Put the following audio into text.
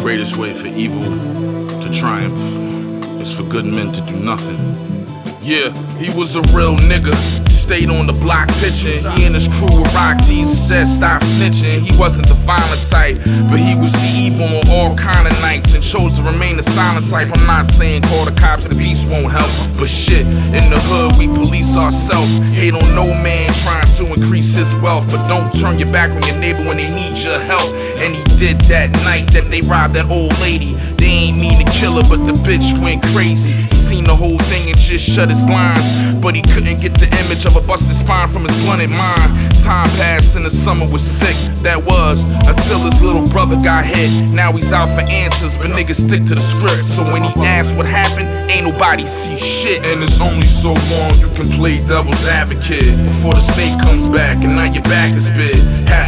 greatest way for evil to triumph is for good men to do nothing. Yeah, he was a real nigga, stayed on the block pitching. He and his crew with rock Jesus said stop snitching. He wasn't the violent type, but he would see evil on all kind of nights and chose to remain the silent type. I'm not saying call the cops, the beast won't help, but shit, in the hood we police ourselves. Hate on no man trying to increase his wealth, but don't turn your back on your neighbor when they need your help. And he did that night that they robbed that old lady. They ain't mean to kill her, but the bitch went crazy. He seen the whole thing and just shut his blinds, but he couldn't get the image of a busted spine from his blunted mind. Time passed and the summer was sick, that was until his little brother got hit. Now he's out for answers, but niggas stick to the script. So when he asks what happened, ain't nobody see shit. And it's only so long you can play devil's advocate before the snake comes back and now your back is bit. Half